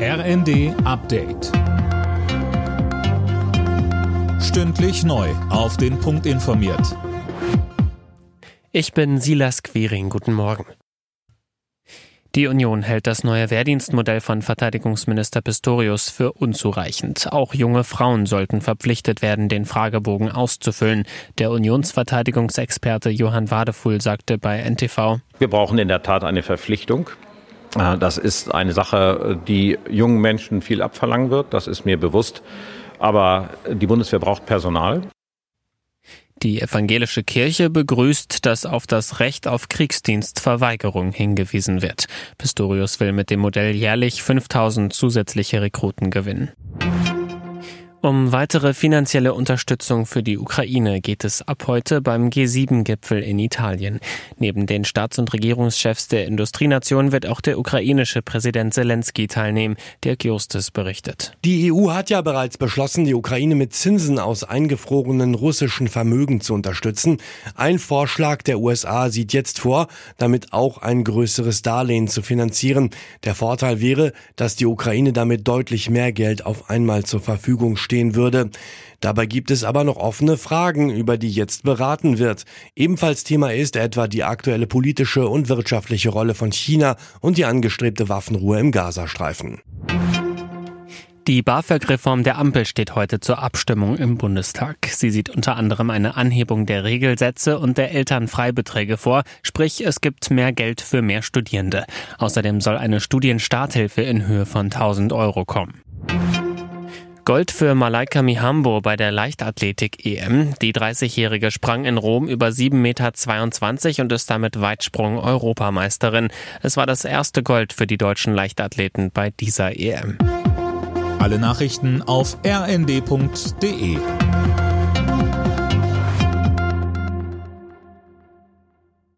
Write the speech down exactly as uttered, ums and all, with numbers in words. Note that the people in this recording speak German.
R N D Update. Stündlich neu auf den Punkt informiert. Ich bin Silas Quiring. Guten Morgen. Die Union hält das neue Wehrdienstmodell von Verteidigungsminister Pistorius für unzureichend. Auch junge Frauen sollten verpflichtet werden, den Fragebogen auszufüllen. Der Unionsverteidigungsexperte Johann Wadefuhl sagte bei N T V: Wir brauchen in der Tat eine Verpflichtung. Das ist eine Sache, die jungen Menschen viel abverlangen wird, das ist mir bewusst. Aber die Bundeswehr braucht Personal. Die evangelische Kirche begrüßt, dass auf das Recht auf Kriegsdienstverweigerung hingewiesen wird. Pistorius will mit dem Modell jährlich fünftausend zusätzliche Rekruten gewinnen. Um weitere finanzielle Unterstützung für die Ukraine geht es ab heute beim G sieben Gipfel in Italien. Neben den Staats- und Regierungschefs der Industrienation wird auch der ukrainische Präsident Zelensky teilnehmen, Dirk Justes berichtet. Die E U hat ja bereits beschlossen, die Ukraine mit Zinsen aus eingefrorenen russischen Vermögen zu unterstützen. Ein Vorschlag der U S A sieht jetzt vor, damit auch ein größeres Darlehen zu finanzieren. Der Vorteil wäre, dass die Ukraine damit deutlich mehr Geld auf einmal zur Verfügung steht. stehen würde. Dabei gibt es aber noch offene Fragen, über die jetzt beraten wird. Ebenfalls Thema ist etwa die aktuelle politische und wirtschaftliche Rolle von China und die angestrebte Waffenruhe im Gazastreifen. Die BAföG-Reform der Ampel steht heute zur Abstimmung im Bundestag. Sie sieht unter anderem eine Anhebung der Regelsätze und der Elternfreibeträge vor, sprich es gibt mehr Geld für mehr Studierende. Außerdem soll eine Studienstarthilfe in Höhe von tausend Euro kommen. Gold für Malaika Mihambo bei der Leichtathletik-E M. Die dreißigjährige sprang in Rom über sieben Komma zweiundzwanzig Meter und ist damit Weitsprung-Europameisterin. Es war das erste Gold für die deutschen Leichtathleten bei dieser E M. Alle Nachrichten auf r n d punkt d e.